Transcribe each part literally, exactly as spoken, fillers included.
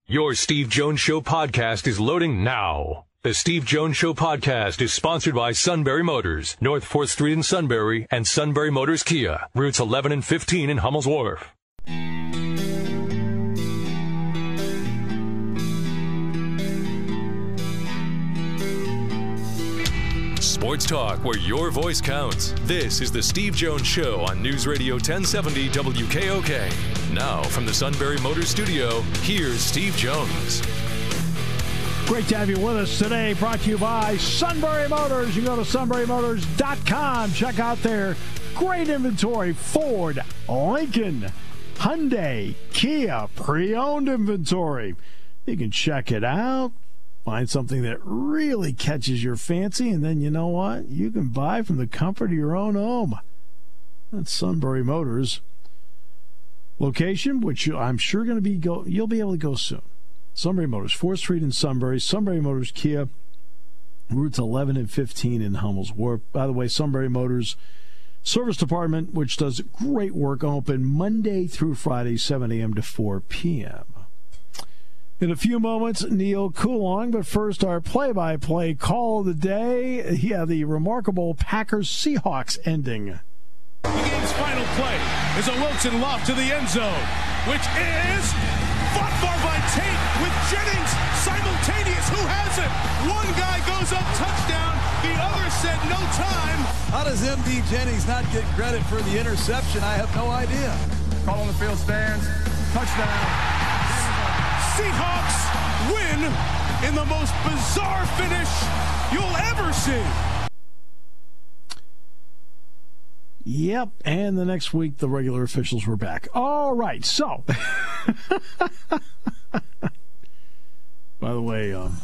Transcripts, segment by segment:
Your Steve Jones Show podcast is loading now. The Steve Jones Show podcast is sponsored by Sunbury Motors, North fourth Street in Sunbury, and Sunbury Motors Kia, routes eleven and fifteen in Hummel's Wharf. Sports talk where your voice counts. This is the Steve Jones Show on News Radio ten seventy W K O K. Now from the Sunbury Motors studio, here's Steve Jones. Great to have you with us today. Brought to you by Sunbury Motors. You can go to sunbury motors dot com. Check out their great inventory. Ford, Lincoln, Hyundai, Kia, pre-owned inventory. You can check it out. Find something that really catches your fancy, and then you know what? You can buy from the comfort of your own home. That's Sunbury Motors. Location, which I'm sure going to be go. You'll be able to go soon. Sunbury Motors, fourth Street in Sunbury. Sunbury Motors Kia, routes eleven and fifteen in Hummel's Wharf. By the way, Sunbury Motors Service Department, which does great work, open Monday through Friday, seven a.m. to four p.m. In a few moments, Neil Coulong, but first our play-by-play call of the day. Yeah, the remarkable Packers-Seahawks ending. The game's final play is a Wilson loft to the end zone, which is fought for by Tate with Jennings simultaneous. Who has it? One guy goes up, touchdown. The other said no time. How does M D Jennings not get credit for the interception? I have no idea. Call on the field stands. Touchdown. Seahawks win in the most bizarre finish you'll ever see. Yep, and the next week the regular officials were back. All right, so. By the way, um,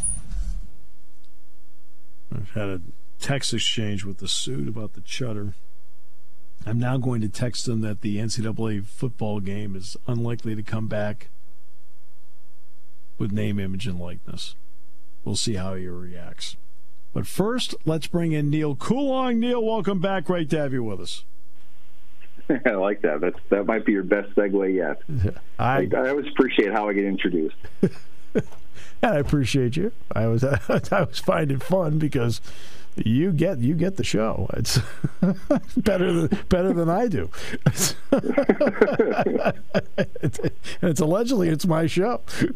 I've had a text exchange with the suit about the Chutter. I'm now going to text them that the N C double A football game is unlikely to come back with name, image, and likeness. We'll see how he reacts. But first, let's bring in Neil Coulong. Neil, welcome back. Great to have you with us. I like that. That's, that might be your best segue yet. I, I, I always appreciate how I get introduced. I appreciate you. I was I was finding it fun because you get you get the show. It's better than better than I do. it's, it's allegedly it's my show,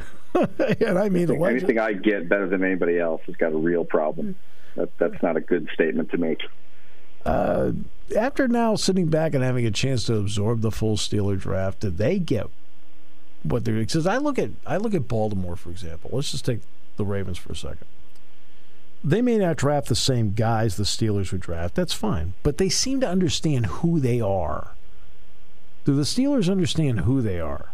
and I mean allegedly. Anything I get better than anybody else has got a real problem. That, that's not a good statement to make. Uh, after now sitting back and having a chance to absorb the full Steeler draft, did they get what they're? Because I look at I look at Baltimore, for example. Let's just take the Ravens for a second. They may not draft the same guys the Steelers would draft. That's fine. But they seem to understand who they are. Do the Steelers understand who they are?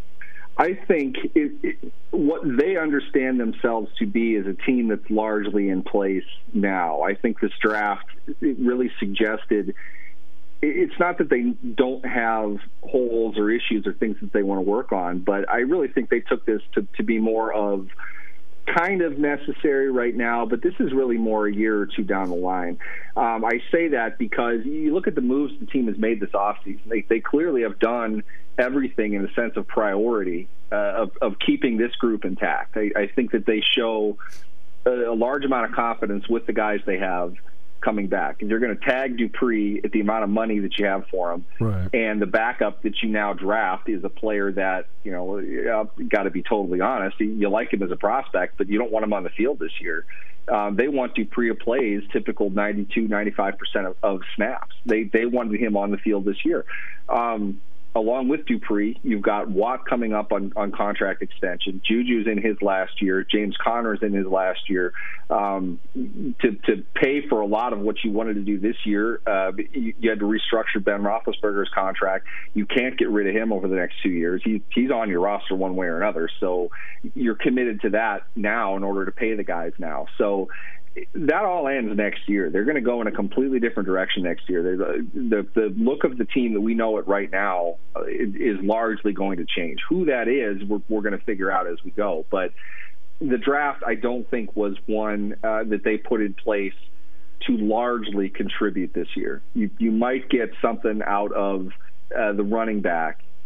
I think it, it, what they understand themselves to be is a team that's largely in place now. I think this draft it really suggested it's not that they don't have holes or issues or things that they want to work on, but I really think they took this to, to be more of kind of necessary right now, but this is really more a year or two down the line. Um, I say that because you look at the moves the team has made this offseason. They, they clearly have done everything in the sense of priority uh, of, of keeping this group intact. I, I think that they show a, a large amount of confidence with the guys they have coming back. And you're going to tag Dupree at the amount of money that you have for him. Right. And the backup that you now draft is a player that, you know, uh, got to be totally honest, you like him as a prospect, but you don't want him on the field this year. Um, they want Dupree to play his typical ninety-two, ninety-five percent of, of snaps. They they wanted him on the field this year. Um, along with Dupree, you've got Watt coming up on, on contract extension. Juju's in his last year. James Conner's in his last year. Um, to, to pay for a lot of what you wanted to do this year, uh, you, you had to restructure Ben Roethlisberger's contract. You can't get rid of him over the next two years. He, he's on your roster one way or another. So you're committed to that now in order to pay the guys now. So that all ends next year. They're going to go in a completely different direction next year. The, the, the look of the team that we know it right now uh, is largely going to change. Who that is, we're, we're going to figure out as we go. But the draft, I don't think, was one uh, that they put in place to largely contribute this year. You, you might get something out of uh, the running back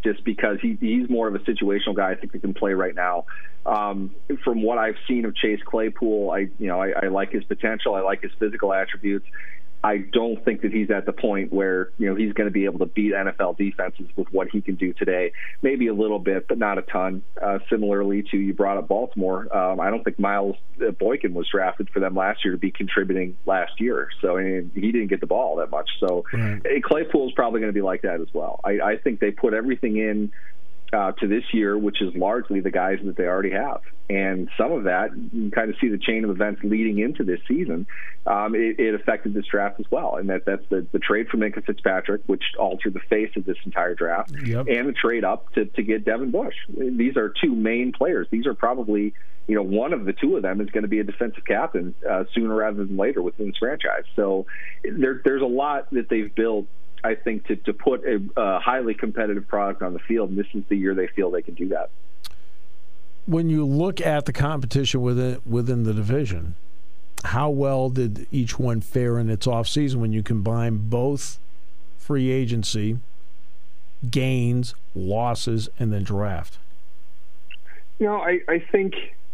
just because he, he's more of a situational guy I think that can play right now. Um, from what I've seen of Chase Claypool, I you know I, I like his potential. I like his physical attributes. I don't think that he's at the point where, you know, he's going to be able to beat N F L defenses with what he can do today. Maybe a little bit, but not a ton. Uh, similarly to, you brought up Baltimore. Um, I don't think Miles Boykin was drafted for them last year to be contributing last year. So I mean, he didn't get the ball that much. So right. Claypool is probably going to be like that as well. I, I think they put everything in Uh, to this year, which is largely the guys that they already have. And some of that, you can kind of see the chain of events leading into this season. Um, it, it affected this draft as well. And that, that's the, the trade for Minkah Fitzpatrick, which altered the face of this entire draft, yep. and the trade up to, to get Devin Bush. These are two main players. These are probably, you know, one of the two of them is going to be a defensive captain uh, sooner rather than later within this franchise. So there, there's a lot that they've built, I think, to, to put a, a highly competitive product on the field, and this is the year they feel they can do that. When you look at the competition within within the division, how well did each one fare in its offseason when you combine both free agency, gains, losses, and then draft? You know, I, I think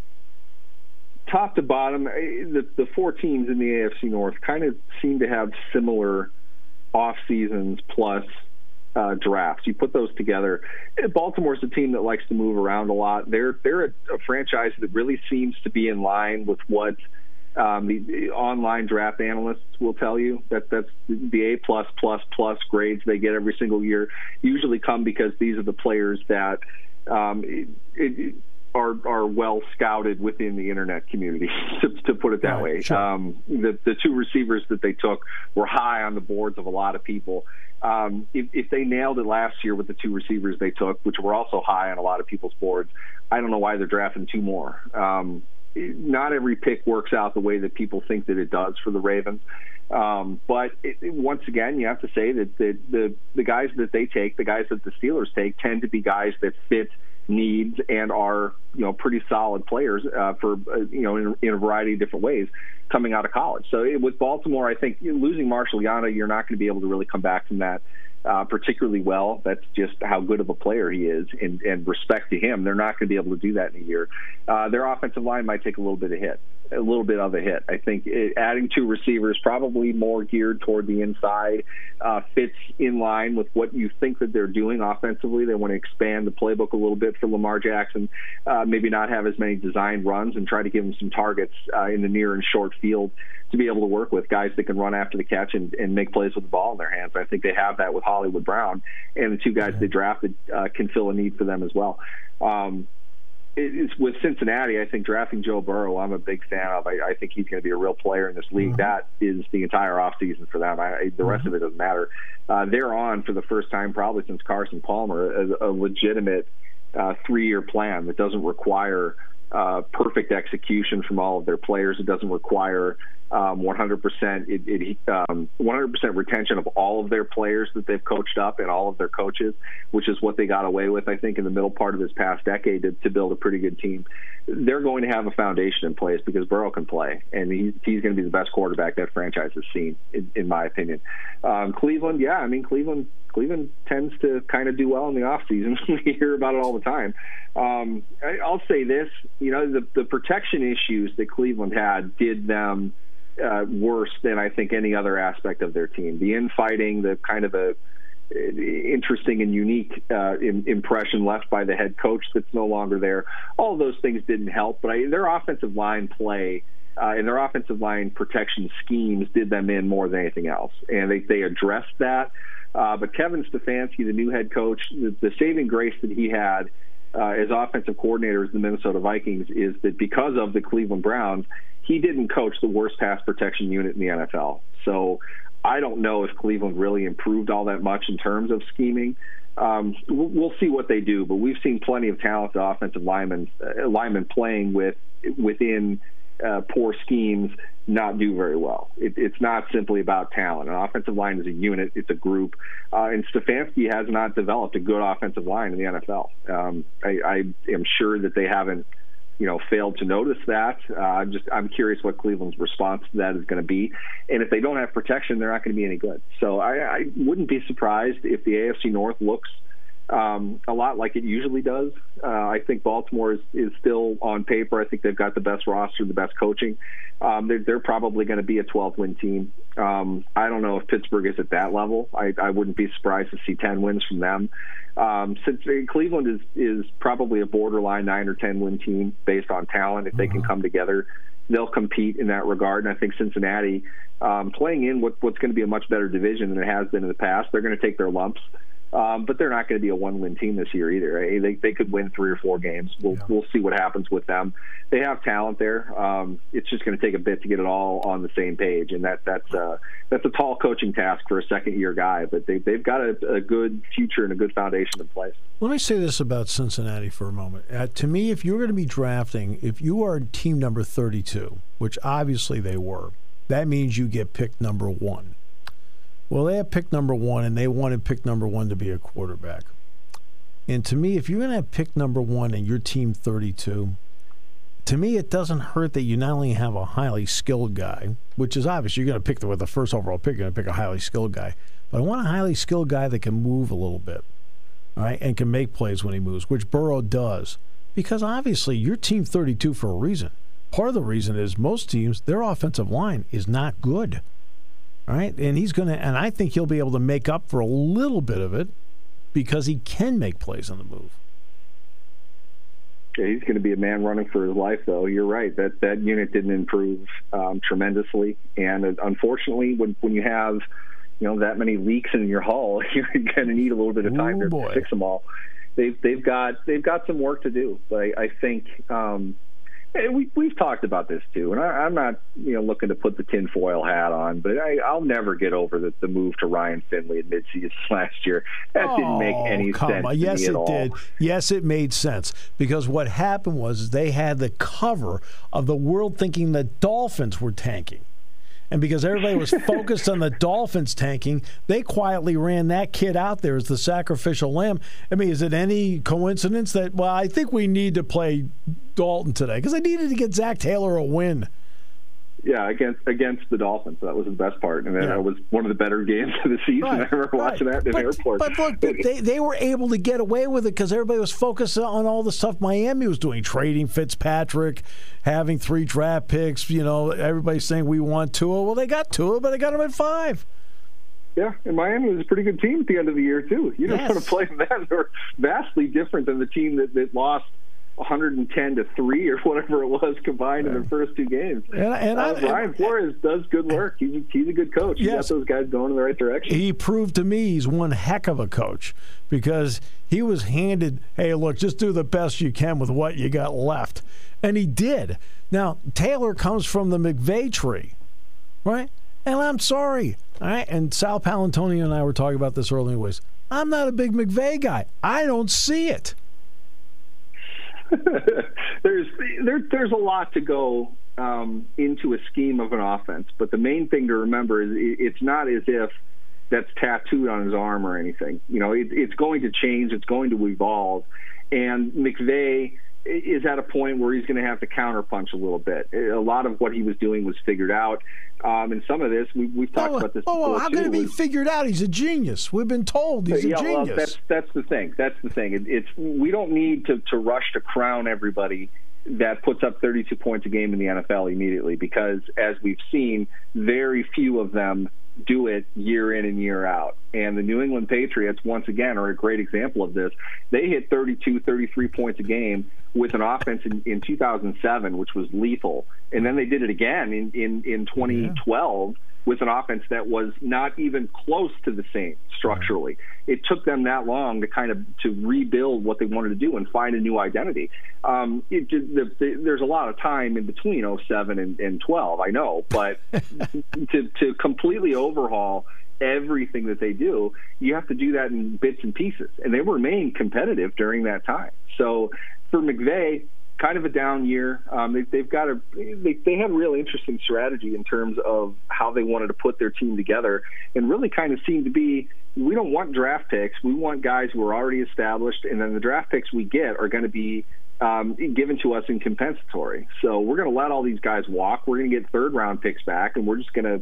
top to bottom, the, the four teams in the A F C North kind of seem to have similar off seasons plus uh, drafts. You put those together. Baltimore's a team that likes to move around a lot. They're they're a, a franchise that really seems to be in line with what um, the, the online draft analysts will tell you. That that's the A plus plus plus grades they get every single year usually come because these are the players that um, it, it, are are well scouted within the internet community, to, to put it that right, way. Sure. Um, the the two receivers that they took were high on the boards of a lot of people. Um, if, if they nailed it last year with the two receivers they took, which were also high on a lot of people's boards, I don't know why they're drafting two more. Um, not every pick works out the way that people think that it does for the Ravens. Um, but it, it, once again, you have to say that the, the the guys that they take, the guys that the Steelers take, tend to be guys that fit needs and are, you know, pretty solid players uh, for, uh, you know, in, in a variety of different ways coming out of college. So it, with Baltimore, I think losing Marshall Yanda, you're not going to be able to really come back from that uh, particularly well. That's just how good of a player he is, and, and respect to him. They're not going to be able to do that in a year. Uh, their offensive line might take a little bit of hit. a little bit of a hit. I think it, adding two receivers, probably more geared toward the inside, uh, fits in line with what you think that they're doing offensively. They want to expand the playbook a little bit for Lamar Jackson, uh, maybe not have as many designed runs and try to give him some targets uh, in the near and short field to be able to work with guys that can run after the catch and, and make plays with the ball in their hands. I think they have that with Hollywood Brown, and the two guys they drafted uh, can fill a need for them as well. Um, It's with Cincinnati, I think drafting Joe Burrow, I'm a big fan of. I, I think he's going to be a real player in this league. Mm-hmm. That is the entire offseason for them. I, the rest mm-hmm. of it doesn't matter. Uh, they're on, for the first time probably since Carson Palmer, a, a legitimate uh, three-year plan that doesn't require uh, perfect execution from all of their players. It doesn't require um, one hundred percent it, it, um, one hundred percent retention of all of their players that they've coached up and all of their coaches, which is what they got away with, I think, in the middle part of this past decade to, to build a pretty good team. They're going to have a foundation in place because Burrow can play, and he's, he's going to be the best quarterback that franchise has seen, in, in my opinion. Um, Cleveland, yeah, I mean, Cleveland Cleveland tends to kind of do well in the offseason. We hear about it all the time. Um, I, I'll say this, you know, the, the protection issues that Cleveland had did them uh, worse than I think any other aspect of their team. The infighting, the kind of a interesting and unique uh, in, impression left by the head coach that's no longer there. All of those things didn't help, but I, their offensive line play uh, and their offensive line protection schemes did them in more than anything else, and they, they addressed that. Uh, but Kevin Stefanski, the new head coach, the, the saving grace that he had uh, as offensive coordinator of the Minnesota Vikings is that because of the Cleveland Browns, he didn't coach the worst pass protection unit in the N F L. So I don't know if Cleveland really improved all that much in terms of scheming. Um, we'll see what they do, but we've seen plenty of talented offensive linemen, uh, linemen playing with within uh, poor schemes not do very well. It, it's not simply about talent. An offensive line is a unit. It's a group. Uh, and Stefanski has not developed a good offensive line in the N F L. Um, I, I am sure that they haven't you know, failed to notice that. Uh, I'm just, I'm curious what Cleveland's response to that is going to be. And if they don't have protection, they're not going to be any good. So I, I wouldn't be surprised if the A F C North looks um, a lot like it usually does. Uh, I think Baltimore is, is still on paper. I think they've got the best roster, the best coaching. Um, they're, they're probably going to be a twelve-win team. Um, I don't know if Pittsburgh is at that level. I, I wouldn't be surprised to see ten wins from them. Um, since Cleveland is, is probably a borderline nine or ten-win team based on talent, if they can come together, they'll compete in that regard. And I think Cincinnati, um, playing in what, what's going to be a much better division than it has been in the past, they're going to take their lumps. Um, but they're not going to be a one-win team this year either. Right? They they could win three or four games. We'll yeah. we'll see what happens with them. They have talent there. Um, it's just going to take a bit to get it all on the same page, and that that's uh, that's a tall coaching task for a second-year guy. But they they've got a, a good future and a good foundation in place. Let me say this about Cincinnati for a moment. Uh, to me, if you're going to be drafting, if you are team number thirty-two, which obviously they were, that means you get picked number one. Well, they have pick number one, and they wanted pick number one to be a quarterback. And to me, if you're going to have pick number one and your team thirty-two, to me, it doesn't hurt that you not only have a highly skilled guy, which is obvious, you're going to pick the, with the first overall pick, you're going to pick a highly skilled guy. But I want a highly skilled guy that can move a little bit, all right, and can make plays when he moves, which Burrow does. Because obviously, you're team thirty-two for a reason. Part of the reason is most teams, their offensive line is not good. All right, and he's going to, and I think he'll be able to make up for a little bit of it because he can make plays on the move. Yeah, he's going to be a man running for his life, though. You're right that that unit didn't improve um, tremendously, and uh, unfortunately, when when you have you know that many leaks in your hull, you're going to need a little bit of time Ooh, to boy. fix them all. They've they've got they've got some work to do, but I, I think. Um, We, we've talked about this too, and I, I'm not, you know, looking to put the tinfoil hat on, but I, I'll never get over the, the move to Ryan Finley at midseason last year. That oh, didn't make any come sense on. to Yes, me at it all. did. Yes, it made sense because what happened was they had the cover of the world thinking the Dolphins were tanking. And because everybody was focused on the Dolphins tanking, they quietly ran that kid out there as the sacrificial lamb. I mean, is it any coincidence that, well, I think we need to play Dalton today because I needed to get Zach Taylor a win. Yeah, against against the Dolphins. That was the best part. And then yeah. it was one of the better games of the season. Right, I remember right. watching that in but, the airport. But look, they, they were able to get away with it because everybody was focused on all the stuff Miami was doing, trading Fitzpatrick, having three draft picks. You know, everybody's saying we want Tua. Well, they got Tua, but they got him at five. Yeah, and Miami was a pretty good team at the end of the year, too. You don't Yes. want to play them. They were vastly different than the team that, that lost one hundred ten to three or whatever it was combined yeah. in the first two games. And, and uh, I, Brian Flores does good work. He's a, he's a good coach. He yes. got those guys going in the right direction. He proved to me he's one heck of a coach because he was handed, hey, look, just do the best you can with what you got left. And he did. Now, Taylor comes from the McVay tree, right? And I'm sorry. All right? And Sal Palantonio and I were talking about this earlier anyways. I'm not a big McVay guy. I don't see it. there's there, there's a lot to go um, into a scheme of an offense, but the main thing to remember is it's not as if that's tattooed on his arm or anything. You know, it, it's going to change. It's going to evolve, and McVay is at a point where he's going to have to counterpunch a little bit. A lot of what he was doing was figured out, um, and some of this we, we've talked oh, about this. Oh, before, how too, could it be was, figured out? He's a genius. We've been told he's yeah, a genius. Well, that's that's the thing. That's the thing. It, it's we don't need to, to rush to crown everybody that puts up thirty-two points a game in the N F L immediately, because as we've seen, very few of them do it year in and year out. And the New England Patriots, once again, are a great example of this. They hit thirty-two, thirty-three points a game with an offense in, in two thousand seven, which was lethal. And then they did it again in, in, in twenty twelve yeah. with an offense that was not even close to the same structurally. Yeah. It took them that long to kind of to rebuild what they wanted to do and find a new identity. Um, it, the, the, there's a lot of time in between oh seven and, and twelve, I know, but to, to completely overhaul everything that they do, you have to do that in bits and pieces. And they remain competitive during that time. So for McVay, kind of a down year. Um, they, they've got a they, they had a really interesting strategy in terms of how they wanted to put their team together, and really kind of seemed to be, we don't want draft picks. We want guys who are already established, and then the draft picks we get are going to be um, given to us in compensatory. So we're going to let all these guys walk. We're going to get third round picks back, and we're just going to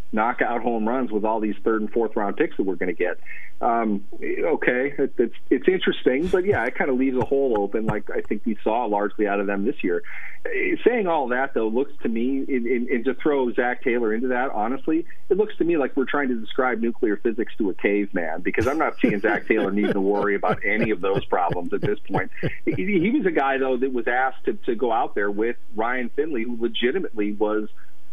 knockout home runs with all these third and fourth round picks that we're going to get. Um, okay, it, it's it's interesting, but yeah, it kind of leaves a hole open, like I think we saw largely out of them this year. Saying all that, though, looks to me, and, and to throw Zach Taylor into that, honestly, it looks to me like we're trying to describe nuclear physics to a caveman, because I'm not seeing Zach Taylor needing to worry about any of those problems at this point. He, he was a guy, though, that was asked to, to go out there with Ryan Finley, who legitimately was,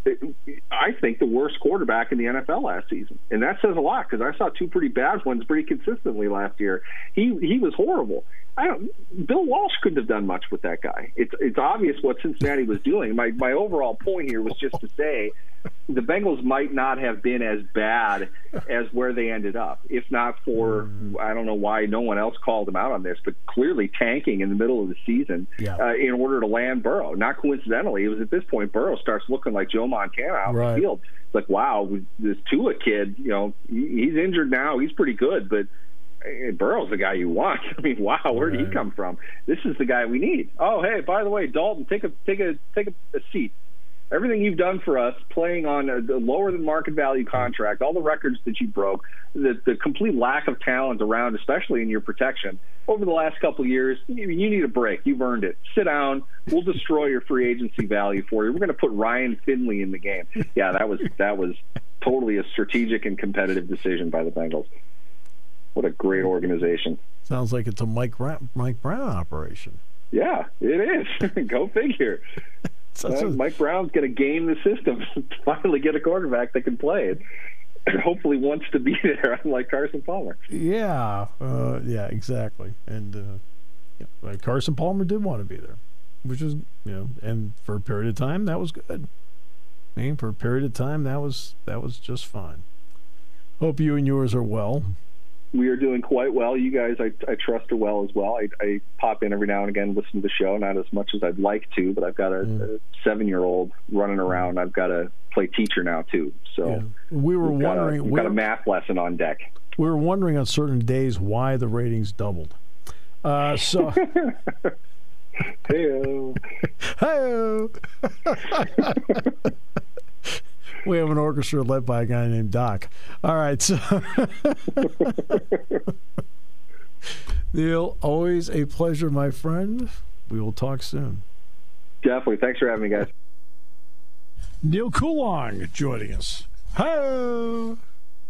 I think, the worst quarterback in the N F L last season. And that says a lot, because I saw two pretty bad ones pretty consistently last year. He he was horrible. I don't, Bill Walsh couldn't have done much with that guy. It's it's obvious what Cincinnati was doing. My my overall point here was just to say the Bengals might not have been as bad as where they ended up, if not for, I don't know why no one else called them out on this, but clearly tanking in the middle of the season yeah. uh, in order to land Burrow. Not coincidentally, it was at this point Burrow starts looking like Joe Montana out right. in the field. It's like, wow, this Tua kid, you know, he's injured now. He's pretty good, but Burrow's the guy you want. I mean, wow, where did right. he come from? This is the guy we need. Oh, hey, by the way, Dalton, take a take a take a, a seat. Everything you've done for us, playing on a, a lower than market value contract, all the records that you broke, the, the complete lack of talent around, especially in your protection, over the last couple of years, you, you need a break. You've earned it. Sit down. We'll destroy your free agency value for you. We're going to put Ryan Finley in the game. Yeah, that was that was totally a strategic and competitive decision by the Bengals. What a great organization. Sounds like it's a Mike Brown, Mike Brown operation. Yeah, it is. Go figure. Uh, a... Mike Brown's going to game the system to finally get a quarterback that can play it. And hopefully wants to be there, unlike Carson Palmer. Yeah, uh, yeah, exactly. And uh, yeah, like Carson Palmer did want to be there, which is, you know, and for a period of time that was good. I mean, for a period of time that was that was just fine. Hope you and yours are well. We are doing quite well. You guys, I, I trust, are well as well. I, I pop in every now and again, listen to the show, not as much as I'd like to, but I've got a, mm. a seven-year-old running around. I've got to play teacher now, too. So yeah. we were we've wondering. Got a, we've we got a math lesson on deck. We were wondering on certain days why the ratings doubled. Uh, so. Hey-o. Hey-o. We have an orchestra led by a guy named Doc. All right, so Neil, always a pleasure, my friend. We will talk soon. Definitely. Thanks for having me, guys. Neil Coulong joining us. Hello.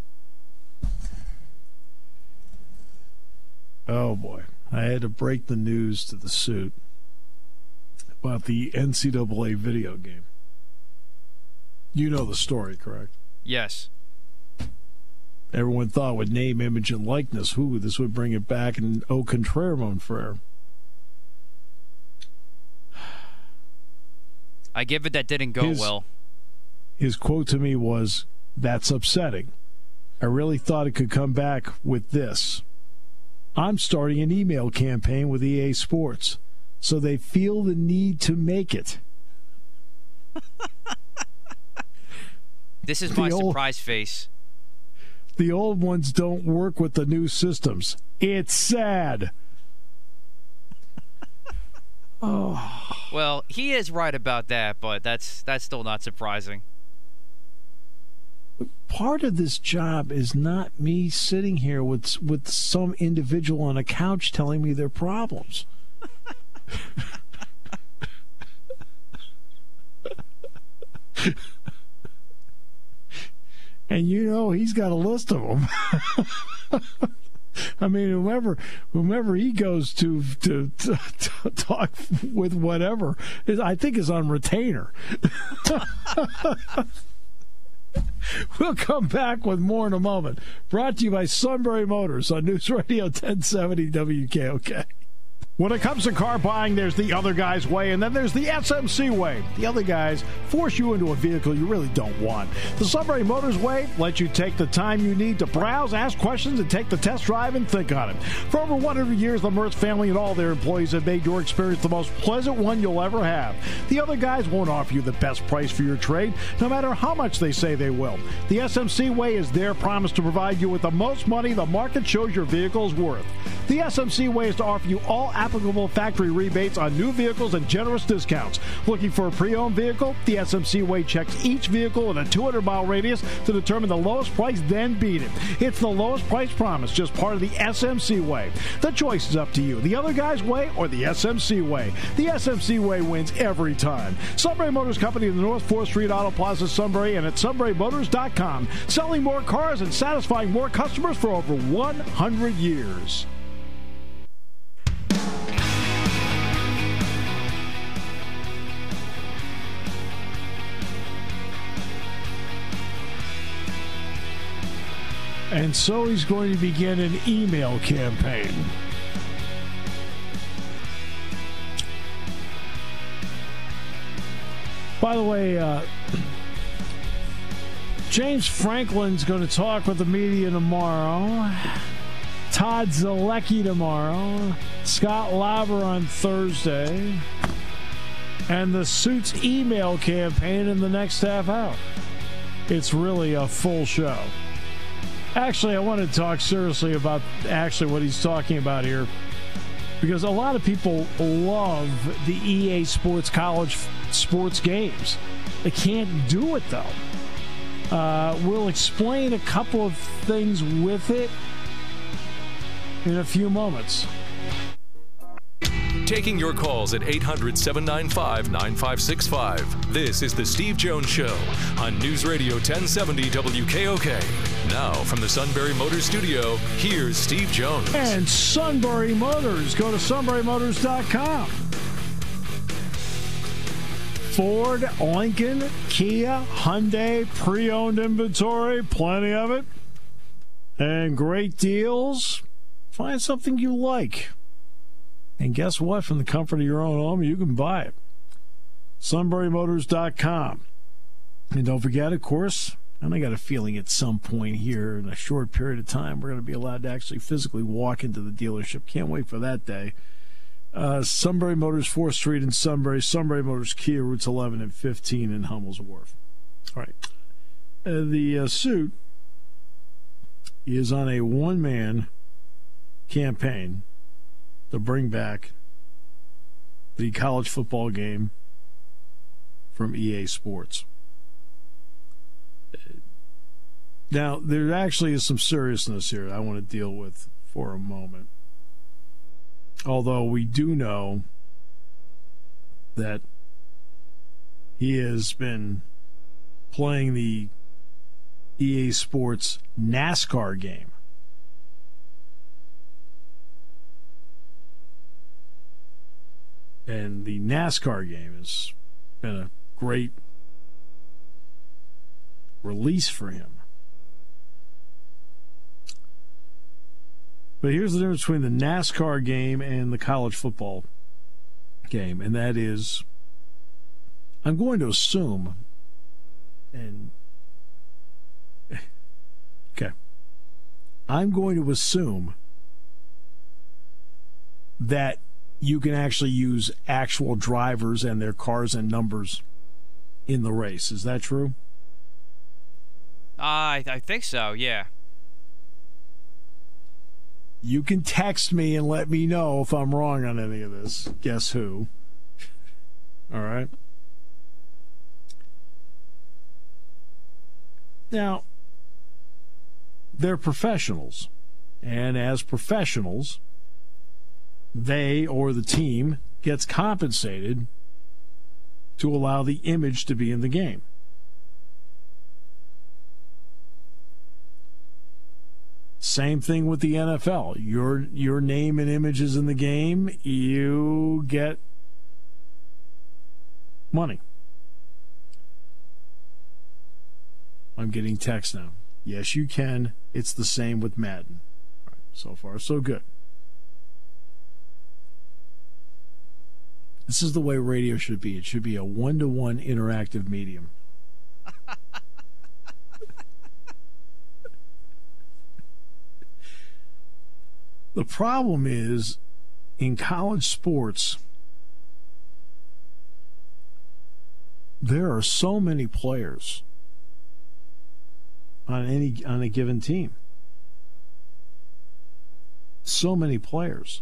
Oh boy, I had to break the news to the suit about the N C double A video game. You know the story, correct? Yes. Everyone thought with name, image, and likeness, ooh, this would bring it back, and au contraire, mon frere. I give it that didn't go his, well. His quote to me was, "That's upsetting. I really thought it could come back with this. I'm starting an email campaign with E A Sports, so they feel the need to make it." This is my old, surprise face. The old ones don't work with the new systems. It's sad. Oh. Well, he is right about that, but that's that's still not surprising. Part of this job is not me sitting here with with some individual on a couch telling me their problems. And you know he's got a list of them. I mean, whomever whomever he goes to to, to, to talk with, whatever, is, I think is on retainer. We'll come back with more in a moment. Brought to you by Sunbury Motors on News Radio ten seventy W K O K. When it comes to car buying, there's the other guy's way, and then there's the S M C way. The other guys force you into a vehicle you really don't want. The Sunbury Motors way lets you take the time you need to browse, ask questions, and take the test drive and think on it. For over one hundred years, the Mertz family and all their employees have made your experience the most pleasant one you'll ever have. The other guys won't offer you the best price for your trade, no matter how much they say they will. The S M C way is their promise to provide you with the most money the market shows your vehicle is worth. The S M C way is to offer you all applicable factory rebates on new vehicles and generous discounts. Looking for a pre-owned vehicle? The S M C way checks each vehicle in a two hundred mile radius to determine the lowest price, then beat it. It's the lowest price promise, just part of the S M C way. The choice is up to you. The other guy's way or the S M C way. The S M C way wins every time. Sunbury Motors Company in the North fourth Street Auto Plaza, Sunbury, and at sunbury motors dot com. Selling more cars and satisfying more customers for over one hundred years. And so he's going to begin an email campaign. By the way, uh, James Franklin's going to talk with the media tomorrow. Todd Zalecki tomorrow. Scott Lauber on Thursday. And the Suits email campaign in the next half hour. It's really a full show. Actually, I want to talk seriously about actually what he's talking about here, because a lot of people love the E A Sports College sports games. They can't do it, though. Uh, we'll explain a couple of things with it in a few moments. Taking your calls at eight hundred, seven nine five, nine five six five. This is The Steve Jones Show on News Radio ten seventy W K O K. Now, from the Sunbury Motors studio, here's Steve Jones. And Sunbury Motors. Go to sunbury motors dot com. Ford, Lincoln, Kia, Hyundai, pre-owned inventory, plenty of it. And great deals. Find something you like. And guess what? From the comfort of your own home, you can buy it. sunbury motors dot com. And don't forget, of course, and I got a feeling at some point here in a short period of time, we're going to be allowed to actually physically walk into the dealership. Can't wait for that day. Uh, Sunbury Motors, fourth Street in Sunbury. Sunbury Motors Kia, routes eleven and fifteen in Hummel's Wharf. All right. Uh, the uh, suit is on a one-man campaign to bring back the college football game from E A Sports. Now, there actually is some seriousness here I want to deal with for a moment. Although we do know that he has been playing the E A Sports NASCAR game. And the NASCAR game has been a great release for him. But here's the difference between the NASCAR game and the college football game, and that is, I'm going to assume, and okay, I'm going to assume that you can actually use actual drivers and their cars and numbers in the race. Is that true? Uh, I, I think so, yeah. You can text me and let me know if I'm wrong on any of this. Guess who? All right. Now, they're professionals. And as professionals, they or the team gets compensated to allow the image to be in the game. Same thing with the N F L. Your your name and image is in the game, you get money. I'm getting text now. Yes, you can. It's the same with Madden. All right, so far, so good. This is the way radio should be. It should be a one-to-one interactive medium. The problem is, in college sports, there are so many players on any on a given team. so many players.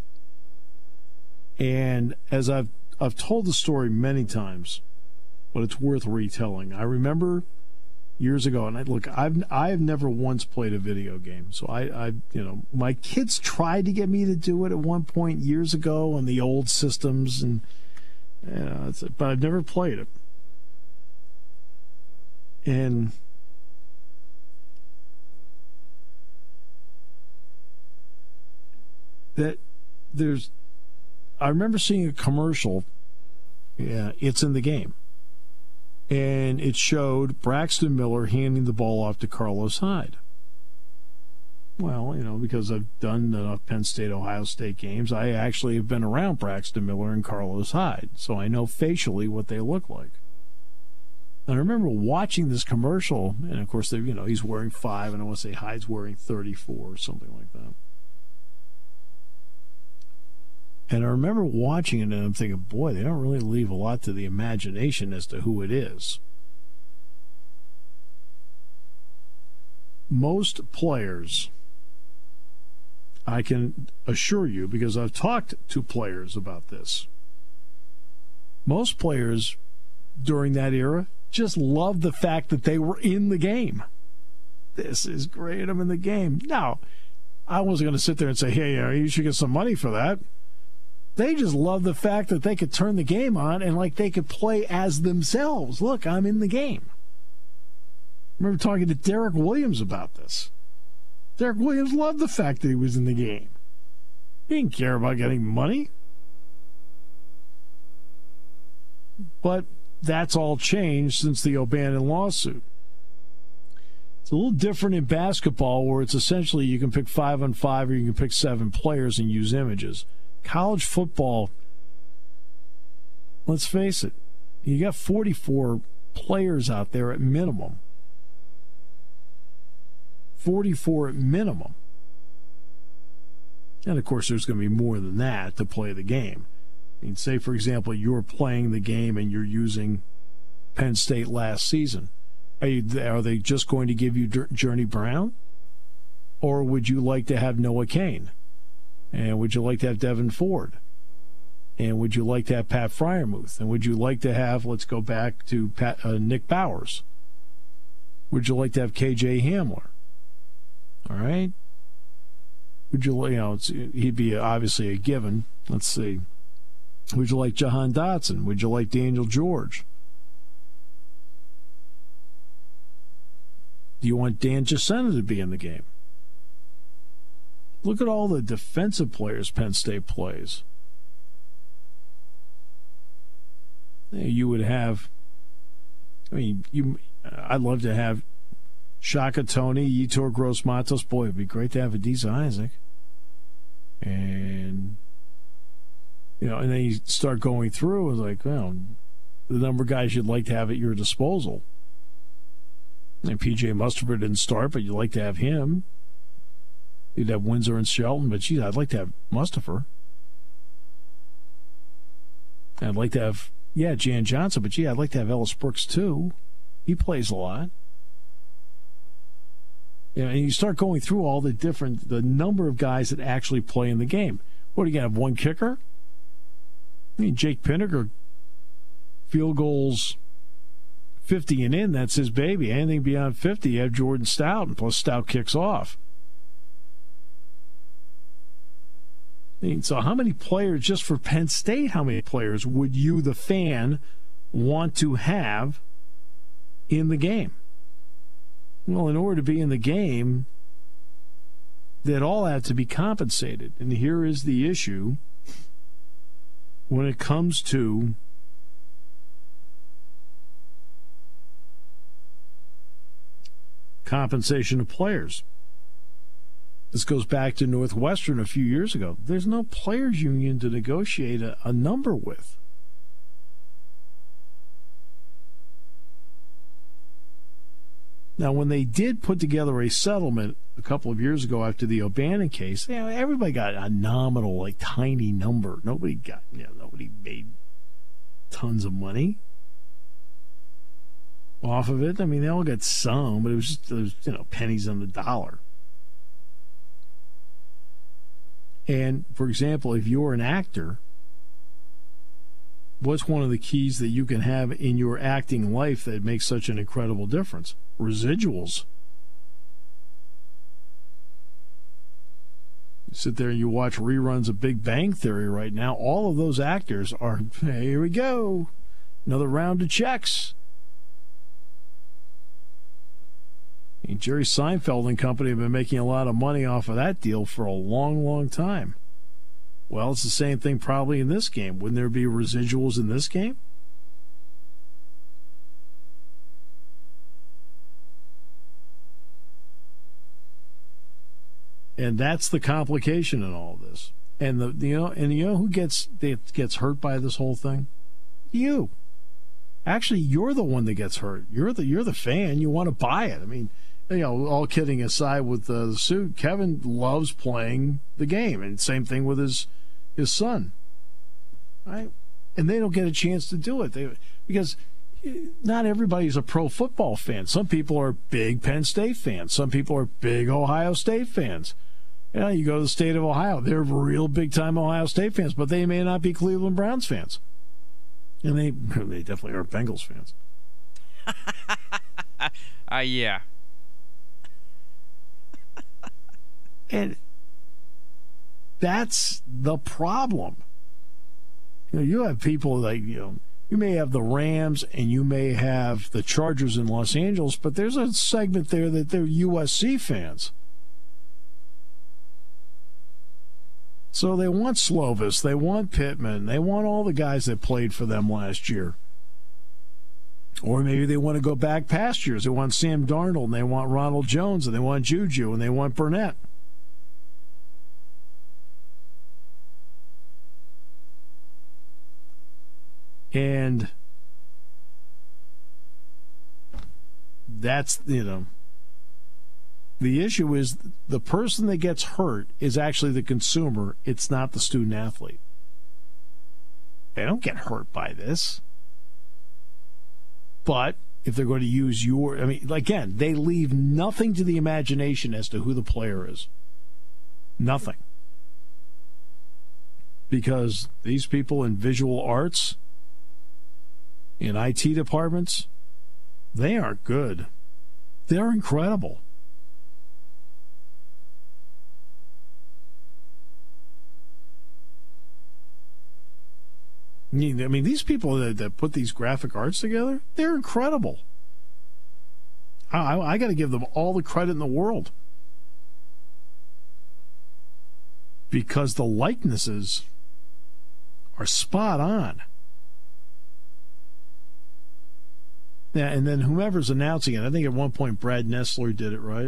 And as I've I've told the story many times, but it's worth retelling. I remember years ago, and I look, I've I've never once played a video game, so I, I you know my kids tried to get me to do it at one point years ago on the old systems, and you know, it's, but I've never played it. And that there's, I remember seeing a commercial. Yeah, it's in the game. And it showed Braxton Miller handing the ball off to Carlos Hyde. Well, you know, because I've done enough Penn State, Ohio State games, I actually have been around Braxton Miller and Carlos Hyde, so I know facially what they look like. And I remember watching this commercial, and of course, they, you know, he's wearing five, and I want to say Hyde's wearing thirty-four or something like that. And I remember watching it, and I'm thinking, boy, they don't really leave a lot to the imagination as to who it is. Most players, I can assure you, because I've talked to players about this, most players during that era just loved the fact that they were in the game. This is great, I'm in the game. Now, I wasn't going to sit there and say, hey, you should get some money for that. They just love the fact that they could turn the game on and like they could play as themselves. Look, I'm in the game. I remember talking to Derek Williams about this. Derek Williams loved the fact that he was in the game. He didn't care about getting money. But that's all changed since the O'Bannon lawsuit. It's a little different in basketball where it's essentially you can pick five on five or you can pick seven players and use images. College football, let's face it, you got forty-four players out there at minimum. forty-four at minimum. And, of course, there's going to be more than that to play the game. I mean, say, for example, you're playing the game and you're using Penn State last season. Are, you, are they just going to give you Journey Brown? Or would you like to have Noah Cain? And would you like to have Devin Ford? And would you like to have Pat Freiermuth? And would you like to have, let's go back to Pat, uh, Nick Bowers? Would you like to have K J Hamler? All right? Would you, you know, it's, he'd be obviously a given. Let's see. Would you like Jahan Dotson? Would you like Daniel George? Do you want Dan Jacinta to be in the game? Look at all the defensive players Penn State plays. You would have, I mean, you. I'd love to have Shaka Toney, Yetur Gross-Matos. Boy, it'd be great to have Adisa Isaac. And, you know, and then you start going through, it's like, well, the number of guys you'd like to have at your disposal. And P J Mustafa didn't start, but you'd like to have him. You'd have Windsor and Shelton, but geez, I'd like to have Mustafa. I'd like to have, yeah, Jan Johnson, but gee, I'd like to have Ellis Brooks too. He plays a lot. You know, and you start going through all the different, the number of guys that actually play in the game. What, are you going to have one kicker? I mean, Jake Pinniger, field goals fifty and in, that's his baby. Anything beyond fifty, you have Jordan Stout, and plus Stout kicks off. I mean, so how many players, just for Penn State, how many players would you, the fan, want to have in the game? Well, in order to be in the game, they'd all have to be compensated. And here is the issue when it comes to compensation of players. This goes back to Northwestern a few years ago. There's no players union to negotiate a, a number with. Now, when they did put together a settlement a couple of years ago after the O'Bannon case, you know, everybody got a nominal, like tiny number. Nobody got, you know, nobody made tons of money off of it. I mean, they all got some, but it was just, it was, you know, pennies on the dollar. And, for example, if you're an actor, what's one of the keys that you can have in your acting life that makes such an incredible difference? Residuals. You sit there and you watch reruns of Big Bang Theory right now. All of those actors are, hey, here we go, another round of checks. And Jerry Seinfeld and company have been making a lot of money off of that deal for a long, long time. Well, it's the same thing probably in this game. Wouldn't there be residuals in this game? And that's the complication in all of this. And the you know and you know who gets gets hurt by this whole thing? You. Actually, you're the one that gets hurt. You're the you're the fan. You want to buy it. I mean, you know, all kidding aside with uh, the suit, Kevin loves playing the game, and same thing with his his son, right? And they don't get a chance to do it they, because not everybody's a pro football fan. Some people are big Penn State fans. Some people are big Ohio State fans. You know, you go to the state of Ohio, they're real big-time Ohio State fans, but they may not be Cleveland Browns fans. And they, they definitely are Bengals fans. uh, yeah. And that's the problem. You know, you have people like, you know, you may have the Rams and you may have the Chargers in Los Angeles, but there's a segment there that they're U S C fans. So they want Slovis, they want Pittman, they want all the guys that played for them last year. Or maybe they want to go back past years. They want Sam Darnold, and they want Ronald Jones, and they want Juju, and they want Burnett. And that's, you know, the issue is the person that gets hurt is actually the consumer. It's not the student athlete. They don't get hurt by this. But if they're going to use your, I mean, again, they leave nothing to the imagination as to who the player is. Nothing. Because these people in visual arts, in I T departments, they aren't good. They're incredible. I mean, these people that, that put these graphic arts together, they're incredible. I, I got to give them all the credit in the world. Because the likenesses are spot on. Yeah, and then whomever's announcing it, I think at one point Brad Nessler did it, right?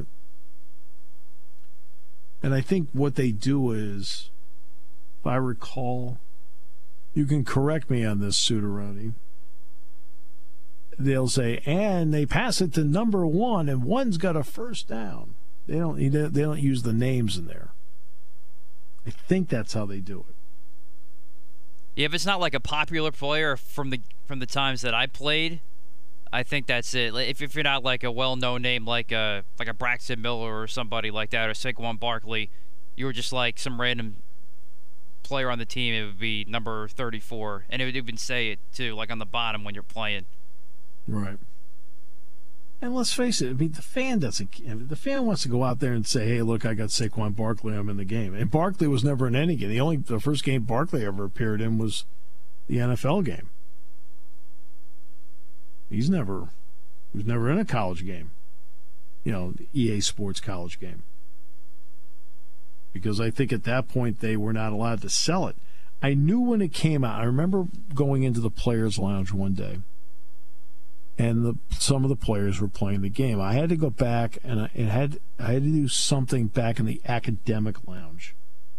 And I think what they do is, if I recall, you can correct me on this, Suderoni. They'll say, and they pass it to number one, and one's got a first down. They don't. They don't use the names in there. I think that's how they do it. Yeah, if it's not like a popular player from the from the times that I played, I think that's it. If if you're not like a well-known name like a like a Braxton Miller or somebody like that, or Saquon Barkley, you were just like some random player on the team, it would be number thirty-four, and it would even say it too, like on the bottom when you're playing. Right. And let's face it, I mean, the fan doesn't. The fan wants to go out there and say, "Hey, look, I got Saquon Barkley. I'm in the game." And Barkley was never in any game. The only the first game Barkley ever appeared in was the N F L game. He's never, he was never in a college game. You know, the E A Sports college game. Because I think at that point they were not allowed to sell it. I knew when it came out. I remember going into the Players Lounge one day, and the, some of the players were playing the game. I had to go back, and I, it had I had to do something back in the Academic Lounge.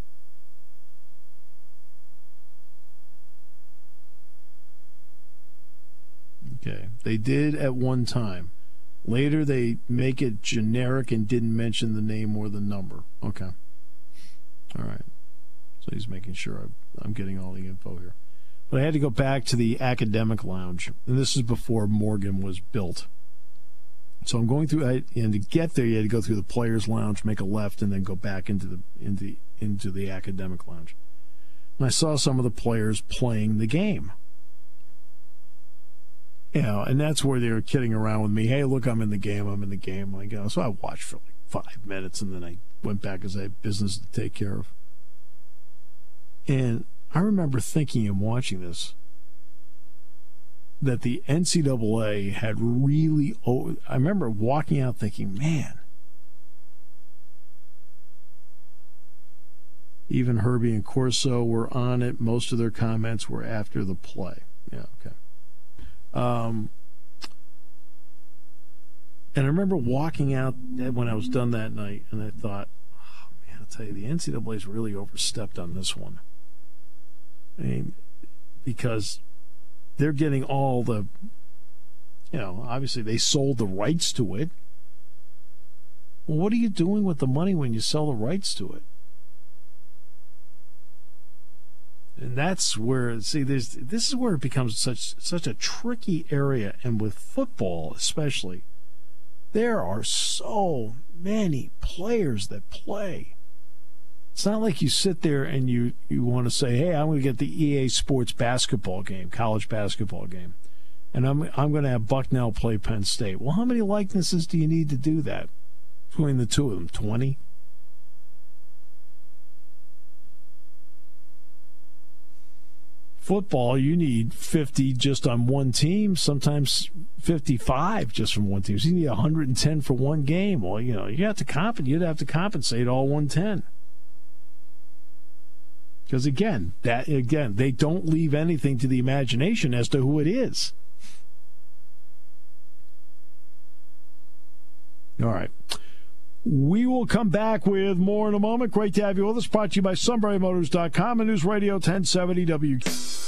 Okay, they did at one time. Later, they make it generic and didn't mention the name or the number. Okay. All right. So he's making sure I'm, I'm getting all the info here. But I had to go back to the Academic Lounge, and this is before Morgan was built. So I'm going through, and to get there, you had to go through the Players Lounge, make a left, and then go back into the into the into the academic lounge. And I saw some of the players playing the game. You know, and that's where they were kidding around with me. Hey, look, I'm in the game. I'm in the game. Like, you know, so I watched for like five minutes, and then I went back because I had business to take care of. And I remember thinking and watching this that the N C double A had really. Oh, I remember walking out thinking, man. Even Herbie and Corso were on it. Most of their comments were after the play. Yeah, okay. Um, and I remember walking out when I was done that night, and I thought, oh, man, I'll tell you, the N C double A's really overstepped on this one. I mean, because they're getting all the, you know, obviously they sold the rights to it. Well, what are you doing with the money when you sell the rights to it? And that's where, see, there's this is where it becomes such such a tricky area, and with football especially, there are so many players that play. It's not like you sit there and you, you want to say, hey, I'm going to get the E A Sports basketball game, college basketball game, and I'm I'm going to have Bucknell play Penn State. Well, how many likenesses do you need to do that between the two of them? twenty? Football, you need fifty just on one team, sometimes fifty-five just from one team. So you need one hundred ten for one game. Well, you know, you have to comp- you'd have to compensate all one hundred ten. Because again, that again, they don't leave anything to the imagination as to who it is. All right. We will come back with more in a moment. Great to have you with us. Brought to you by Sunbury Motors dot com and News Radio ten seventy W.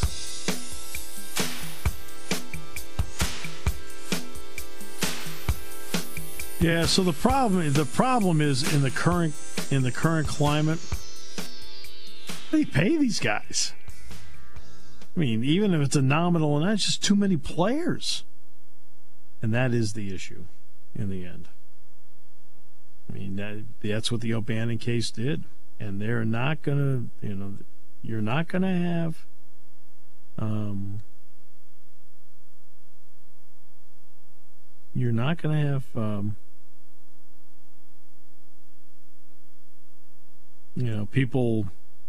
Yeah, so the problem the problem is in the current in the current climate, they pay these guys. I mean, even if it's a nominal, and that's just too many players. And that is the issue in the end. I mean, that, that's what the O'Bannon case did. And they're not going to, you know, you're not going to have um, you're not going to have um, you know, people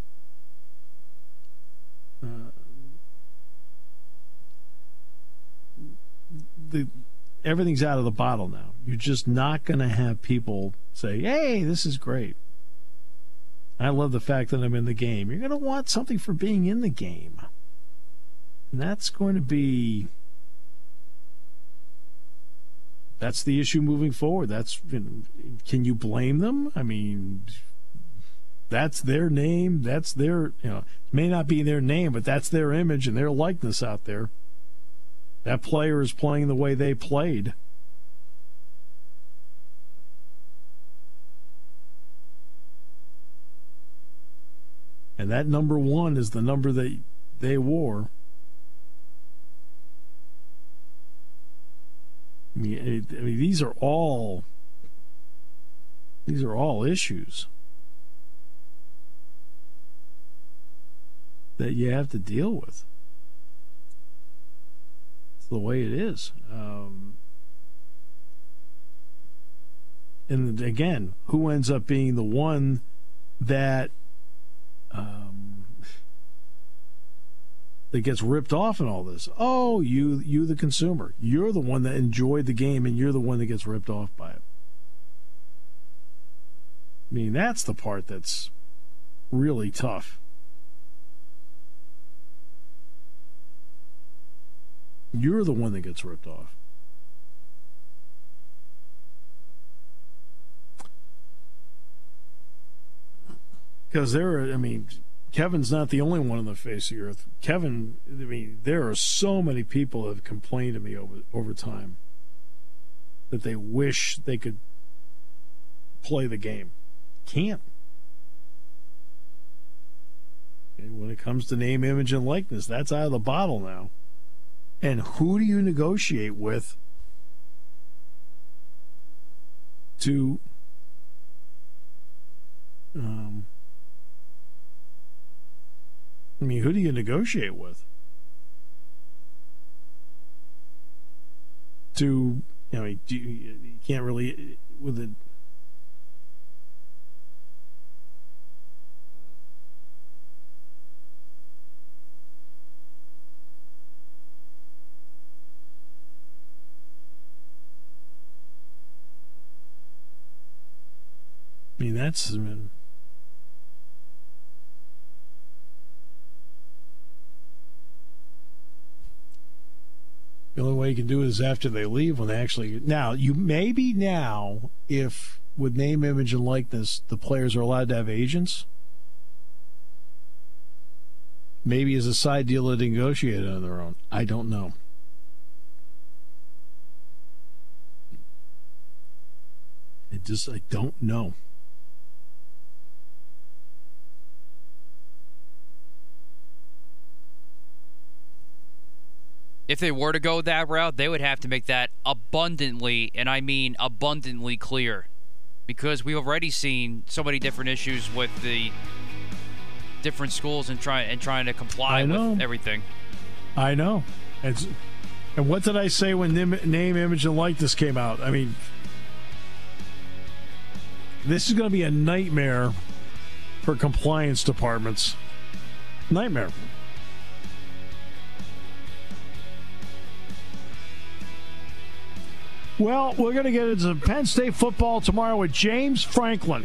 uh, the everything's out of the bottle now. You're just not going to have people say, hey, this is great. I love the fact that I'm in the game. You're going to want something for being in the game. And that's going to be, that's the issue moving forward. That's, you know, can you blame them? I mean, that's their name. That's their, you know, it may not be their name, but that's their image and their likeness out there. That player is playing the way they played. And that number one is the number that they wore. I mean, it, I mean, these are all these are all issues that you have to deal with. It's the way it is. Um, and again, who ends up being the one that Um, that gets ripped off in all this? Oh, you you the consumer. You're the one that enjoyed the game, and you're the one that gets ripped off by it. I mean, that's the part that's really tough. You're the one that gets ripped off. Because there are, I mean, Kevin's not the only one on the face of the earth. Kevin, I mean, there are so many people that have complained to me over over time that they wish they could play the game. Can't. And when it comes to name, image, and likeness, that's out of the bottle now. And who do you negotiate with to um, I mean, who do you negotiate with? To, you know, you, you can't really, with it. I mean, that's. I mean, the only way you can do it is after they leave when they actually. Now, you maybe now, if with name, image, and likeness, the players are allowed to have agents. Maybe as a side deal to negotiate on their own. I don't know. I just, I don't know. If they were to go that route, they would have to make that abundantly, and I mean abundantly clear. Because we've already seen so many different issues with the different schools and, try, and trying to comply with everything. I know. It's, and what did I say when name, name, image, and likeness came out? I mean, this is going to be a nightmare for compliance departments. Nightmare. Well, we're going to get into Penn State football tomorrow with James Franklin.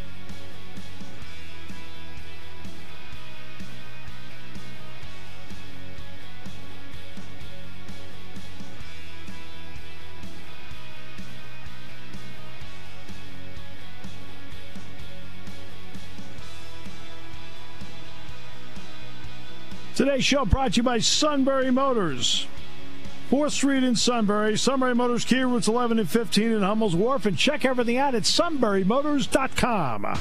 Today's show brought to you by Sunbury Motors. fourth Street in Sunbury, Sunbury Motors, Kia, routes eleven and fifteen in Hummel's Wharf, and check everything out at sunbury motors dot com.